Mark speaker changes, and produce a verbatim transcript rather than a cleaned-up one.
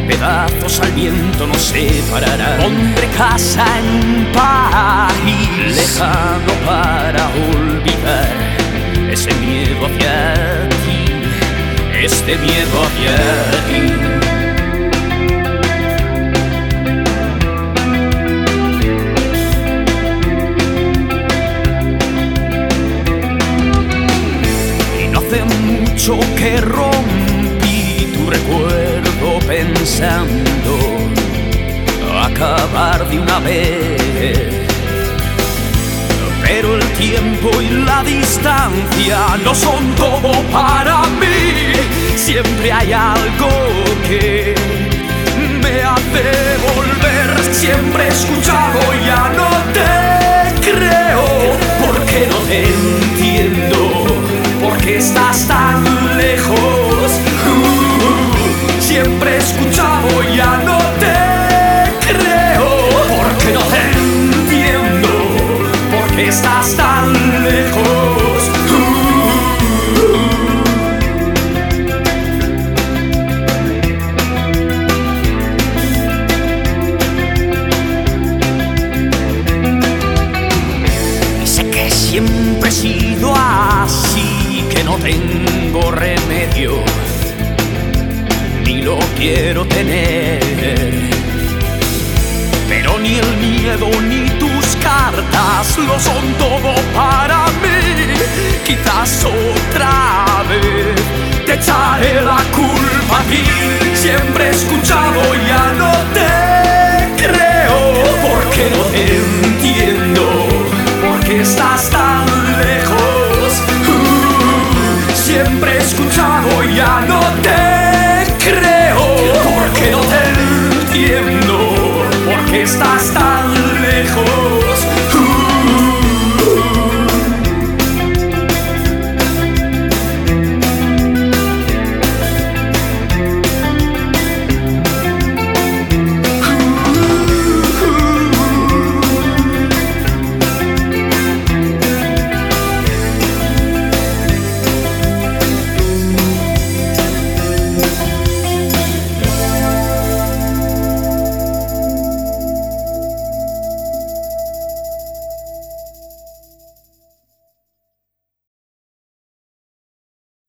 Speaker 1: pedazos al viento nos separarán. Pondré casa en un país lejano para olvidar ese miedo hacia ti, este miedo hacia ti. Que rompí tu recuerdo pensando acabar de una vez, pero el tiempo y la distancia no son todo para mí. Siempre hay algo que me hace volver. Siempre he escuchado, ya no te creo, porque no te entiendo, porque estás tan lejos. uh, Siempre he escuchado, ya no te creo, porque no te entiendo, porque estás tan lejos. uh, Y sé que siempre he sido así, que no tengo remedio, ni lo quiero tener, pero ni el miedo ni tus cartas lo son todo para mí. Quizás otra vez te echaré la culpa a ti. Siempre he escuchado, ya no te creo, porque no te entiendo, porque estás tan lejos. Siempre he escuchado, ya no te creo, porque no te entiendo, porque estás tan